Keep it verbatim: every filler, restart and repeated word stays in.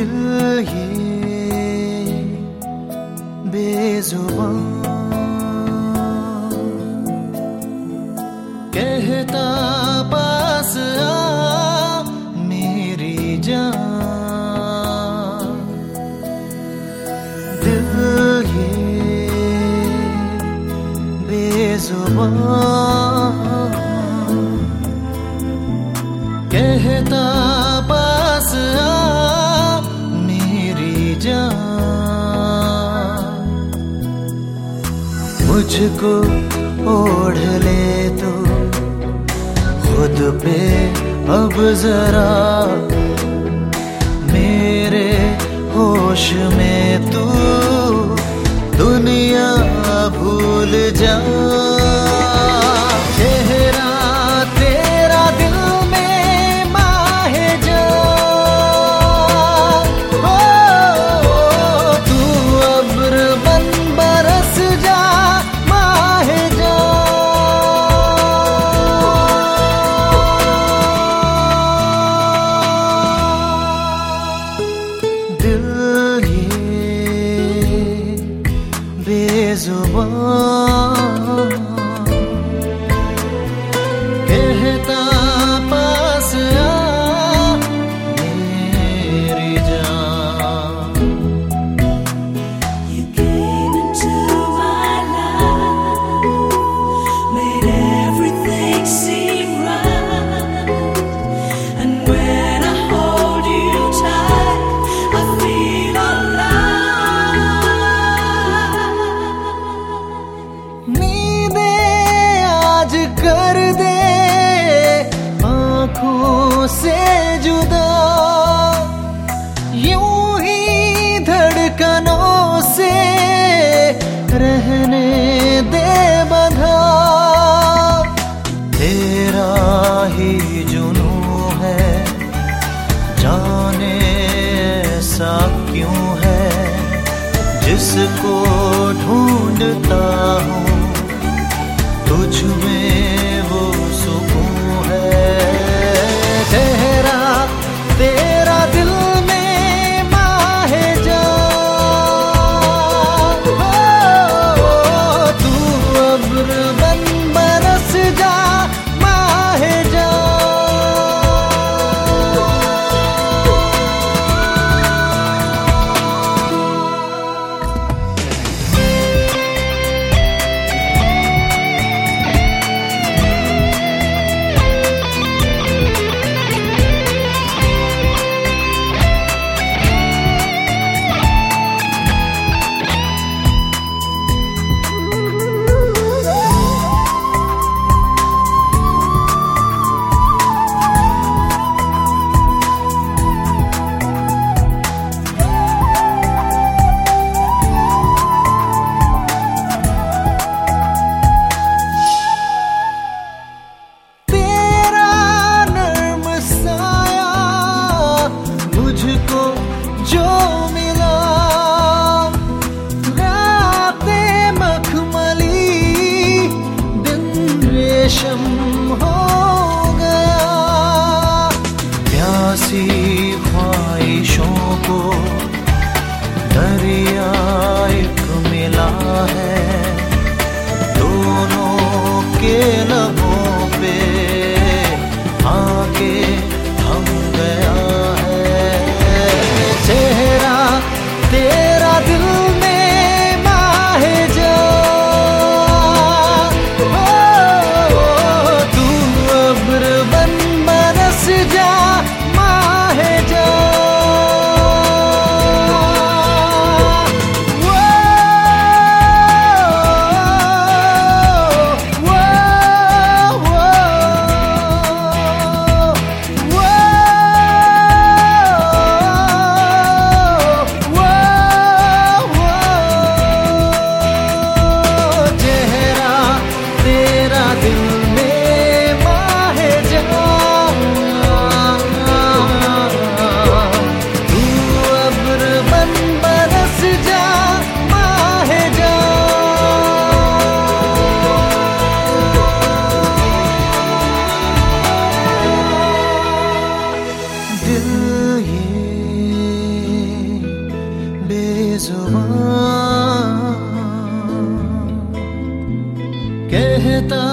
दिल ये बेजुबान कहता पास आ मेरी जान। दिल ये बेजुबान कहता पास आ मेरी जान। मुझको ओढ़ ले तो खुद पे अब जरा, मेरे होश में तू दुनिया भूल जा। चेहरा तेरा दिल में माहे जा, ओ तू अब्र बन बरस जा माहे जा। दिल ये बेजुबान कहता पास आ मेरी जान। You came into my life, made everything seem right, and when I hold you tight, I feel alive. नींदें आज कर दे आँखों से जुदा, यूं ही धड़कनों से रहने दे बंधा। तेरा ही जुनू है जाने ऐसा क्यों है, जिसको ढूंढता हूँ तुझ में वो सुकून है। चेहरा तेरा दिल में माहे जा, ओ तू अब्र बन बरस जा माहे जा। मुझको जो मिला रातें मखमली दिन रेशम हो गया। प्यासी ख्वाहिशों को दरिया एक मिला है, दोनों के लबों पे आके थम गया है। चेहरा तेरा दिल में माहे जा, ओ तू अब्र बन बरस जा माहे जा। वो, वो, वो, कहता